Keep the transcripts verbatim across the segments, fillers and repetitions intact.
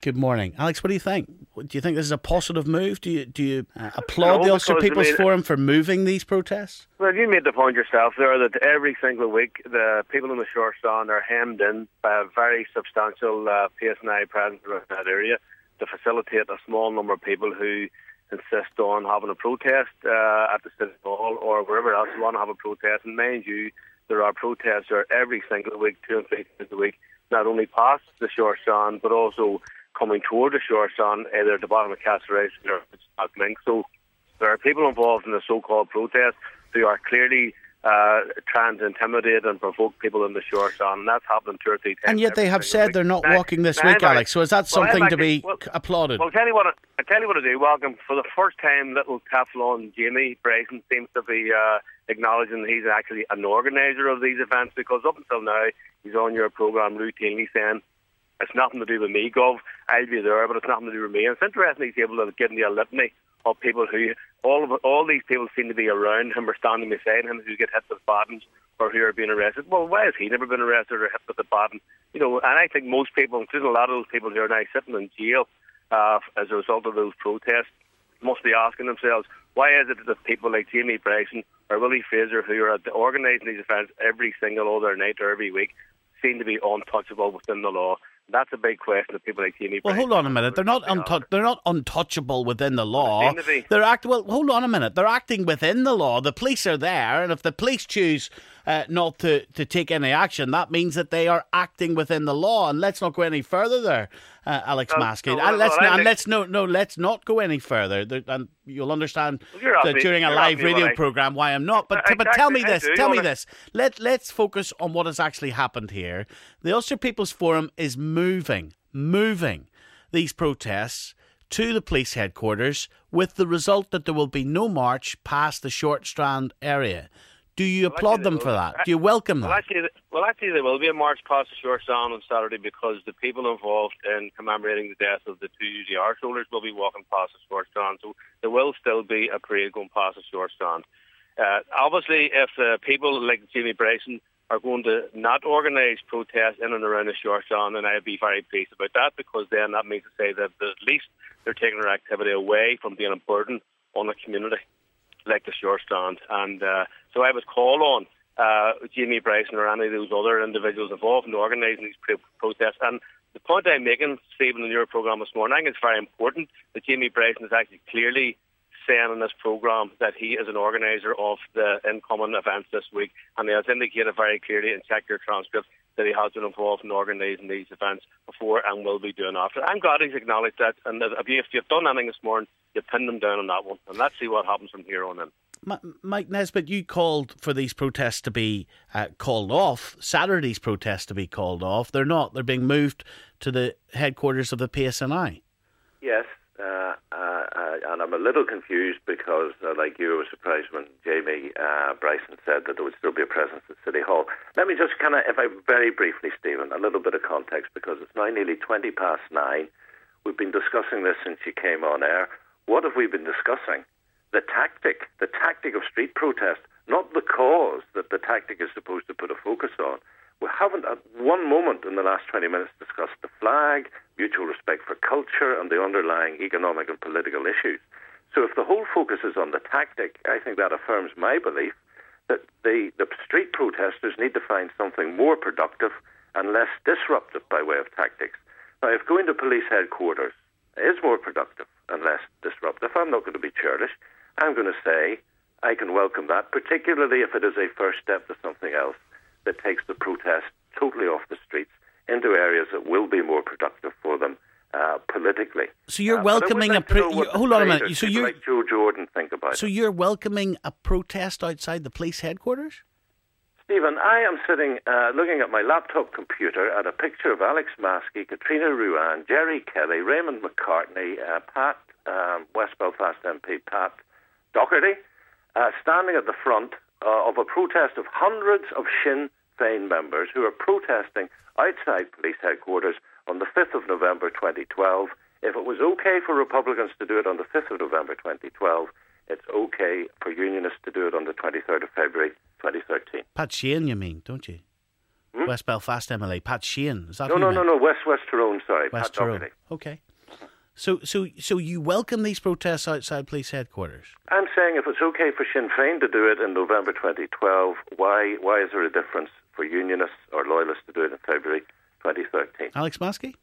Good morning. Alex, what do you think? Do you think this is a positive move? Do you do you uh, applaud no, the Ulster because, People's I mean, Forum for moving these protests? Well, you made the point yourself there that every single week the people in the Shore Stand are hemmed in by a very substantial uh, P S N I presence in that area to facilitate a small number of people who insist on having a protest uh, at the City Hall or wherever else you want to have a protest. And mind you, there are protests there every single week, two and three times a week, not only past the Shore Stand but also coming toward the Shore Stand, either at the bottom of Castlereagh or Link. So there are people involved in the so-called protest who are clearly uh, trying to intimidate and provoke people in the Shore Stand, and that's happened two or three times. And yet they have said week. they're not now, walking this now, week, now, Alex. So is that well, something to actually, be well, applauded? Well, I'll tell you what I tell you what I do. Welcome for the first time. Little Teflon Jamie Bryson seems to be uh, acknowledging he's actually an organiser of these events, because up until now he's on your programme routinely saying, it's nothing to do with me, Gov. I'll be there, but it's nothing to do with me. And it's interesting he's able to give me a litany of people who, all of all these people seem to be around him or standing beside him who get hit with batons or who are being arrested. Well, why has he never been arrested or hit with a baton? You know, and I think most people, including a lot of those people who are now sitting in jail uh, as a result of those protests, must be asking themselves, why is it that people like Jamie Bryson or Willie Fraser, who are organising these events every single other night or every week, seem to be untouchable within the law? That's a big question that people like Jamie. Well, hold on a minute. They're not untou- They're not untouchable within the law. They they're act. Well, hold on a minute. They're acting within the law. The police are there, and if the police choose uh, not to, to take any action, that means that they are acting within the law. And let's not go any further there, uh, Alex no, Maskey. No, and let's well, no, and let's no no let's not go any further. There, and you'll understand well, that me, during a live radio I, program why I'm not. But exactly, but tell me this. do, Tell me wanna... this. Let let's focus on what has actually happened here. The Ulster People's Forum is moving. moving these protests to the police headquarters with the result that there will be no march past the Short Strand area. Do you well, applaud them for that? Do you welcome well, that? Actually, well, actually, there will be a march past the Short Strand on Saturday because the people involved in commemorating the death of the two U D R soldiers will be walking past the Short Strand. So there will still be a parade going past the Short Strand. Uh, obviously, if uh, people like Jamie Bryson are going to not organise protests in and around the Shore Stand, and I'd be very pleased about that, because then that means to say that at least they're taking their activity away from being a burden on a community like the Shore Stand. And uh, so I would call on uh, Jamie Bryson or any of those other individuals involved in organising these pro- protests. And the point I'm making, Stephen, in your programme this morning, I think it's very important that Jamie Bryson is actually clearly saying in this programme that he is an organiser of the incoming events this week, and he has indicated very clearly, and check your transcript, that he has been involved in organising these events before and will be doing after. I'm glad he's acknowledged that, and that if you've done anything this morning, you pinned him down on that one, and let's see what happens from here on in. Mike Nesbitt, you called for these protests to be uh, called off, Saturday's protests to be called off. They're not. They're being moved to the headquarters of the P S N I. Yes. Uh, uh, uh, and I'm a little confused because, uh, like you, I was surprised when Jamie uh, Bryson said that there would still be a presence at City Hall. Let me just kind of, if I very briefly, Stephen, a little bit of context, because it's now nearly twenty past nine. We've been discussing this since you came on air. What have we been discussing? The tactic, the tactic of street protest, not the cause that the tactic is supposed to put a focus on. We haven't at one moment in the last twenty minutes discussed the flag, mutual respect for culture, and the underlying economic and political issues. So if the whole focus is on the tactic, I think that affirms my belief that the, the street protesters need to find something more productive and less disruptive by way of tactics. Now, if going to police headquarters is more productive and less disruptive, I'm not going to be churlish. I'm going to say I can welcome that, particularly if it is a first step to something else that takes the protest totally off the streets into areas that will be more productive for them uh, politically. So you're uh, welcoming like a... Pro- you, hold on a minute. So you're, like Joe Jordan think about so it. you're welcoming a protest outside the police headquarters? Stephen, I am sitting uh, looking at my laptop computer at a picture of Alex Maskey, Katrina Ruan, Jerry Kelly, Raymond McCartney, uh, Pat, um, West Belfast M P Pat Doherty, uh, standing at the front uh, of a protest of hundreds of Sinn Féin members who are protesting outside police headquarters on the fifth of November twenty twelve. If it was okay for Republicans to do it on the fifth of November twenty twelve, it's okay for Unionists to do it on the twenty-third of February twenty thirteen. Pat Sheehan, you mean, don't you? Hmm? West Belfast M L A, Pat Sheehan. Is that No, who no, you no, meant? no, West West Tyrone, sorry, West Pat Tyrone. Doherty. Okay. So, so, so you welcome these protests outside police headquarters? I'm saying if it's okay for Sinn Féin to do it in November twenty twelve, why why is there a difference for Unionists or Loyalists to do it in February twenty thirteen? Alex Maskey?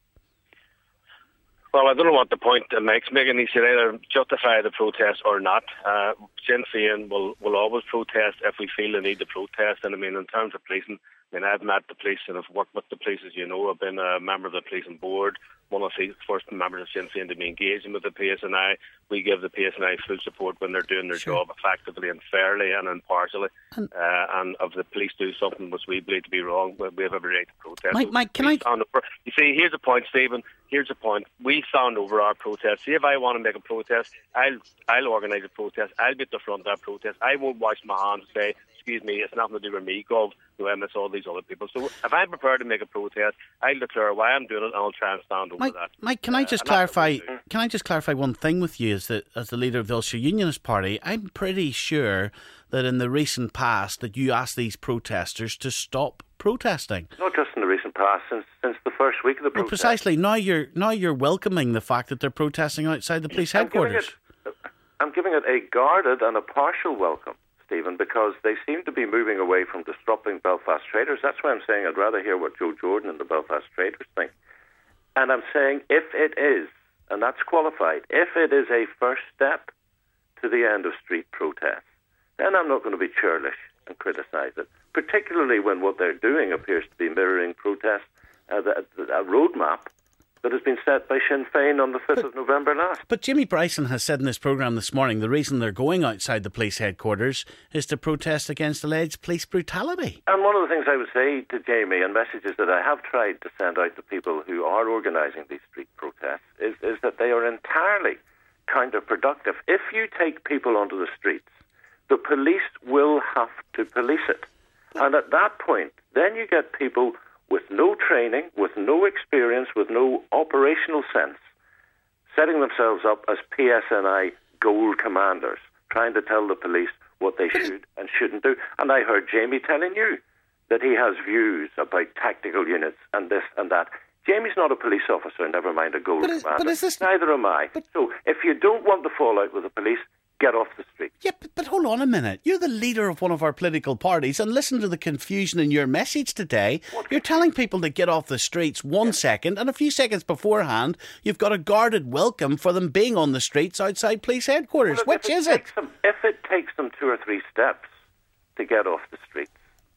Well, I don't know what the point uh, makes. Megan, he should either justify the protest or not. Uh, Sinn Féin will, will always protest if we feel the need to protest. And I mean, in terms of policing, I mean, I've met the police and I've worked with the police, as you know. I've been a member of the policing board, one of the first members of Sinn Féin to be engaging with the P S N I. We give the P S N I full support when they're doing their Sure. job effectively and fairly and impartially. And- uh, and if the police do something which we believe to be wrong, we we have every right to protest. Mike, Mike, can We I- stand over- You see, here's the point, Stephen. Here's the point. We stand over our protest. See, if I want to make a protest, I'll I'll organise a protest. I'll be at the front of that protest. I won't wash my hands and say, excuse me, it's nothing to do with me, Gov, who I miss all these other people. So if I'm prepared to make a protest, I'll declare why I'm doing it and I'll try and stand over Mike, that. Mike, can I Uh, just and that's what clarify? we do. Can I just clarify one thing with you? As the as the leader of the Ulster Unionist Party, I'm pretty sure that in the recent past that you asked these protesters to stop protesting. Not just in the recent past, since since the first week of the Well, protest. precisely. Now you're now you're welcoming the fact that they're protesting outside the police I'm giving headquarters. it- I'm giving it a guarded and a partial welcome, Stephen, because they seem to be moving away from disrupting Belfast traders. That's why I'm saying I'd rather hear what Joe Jordan and the Belfast traders think. And I'm saying if it is, and that's qualified, if it is a first step to the end of street protests, then I'm not going to be churlish and criticise it, particularly when what they're doing appears to be mirroring protests, uh, the, a roadmap that has been set by Sinn Féin on the fifth of November last. But Jimmy Bryson has said in this programme this morning the reason they're going outside the police headquarters is to protest against alleged police brutality. And one of the things I would say to Jamie, and messages that I have tried to send out to people who are organising these street protests, is, is that they are entirely counterproductive. If you take people onto the streets, the police will have to police it. And at that point, then you get people with no training, with no experience, with no operational sense, setting themselves up as P S N I gold commanders, trying to tell the police what they should and shouldn't do. And I heard Jamie telling you that he has views about tactical units and this and that. Jamie's not a police officer, never mind a gold But is- commander. but is this- Neither am I. So if you don't want to fall out with the police, get off the street. Yeah, but, but hold on a minute. You're the leader of one of our political parties, and listen to the confusion in your message today. You're telling people to get off the streets one second, and a few seconds beforehand, you've got a guarded welcome for them being on the streets outside police headquarters. Well, look, Which if is it? takes Them, if it takes them two or three steps to get off the streets,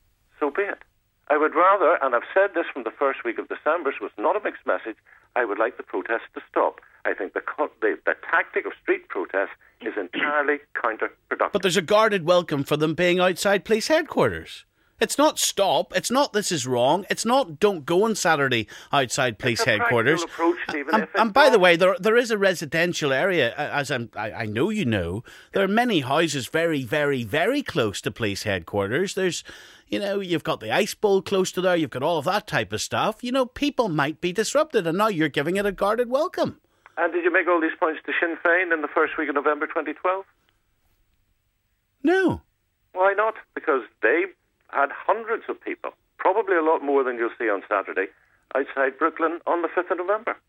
so be it. I would rather, and I've said this from the first week of December, so it's not a mixed message, I would like the protests to stop. I think the, co- the, the tactic of street protests is entirely counterproductive. But there's a guarded welcome for them being outside police headquarters. It's not stop. It's not this is wrong. It's not don't go on Saturday outside police It's a headquarters. practical approach, Stephen. And, If it and by the does- way, there there is a residential area, uh, as I'm, I, I know you know. There are many houses very, very, very close to police headquarters. There's, you know, you've got the Ice Bowl close to there. You've got all of that type of stuff. You know, people might be disrupted, and now you're giving it a guarded welcome. And did you make all these points to Sinn Féin in the first week of November twenty twelve? No. Why not? Because they had hundreds of people, probably a lot more than you'll see on Saturday, outside Brooklyn on the fifth of November.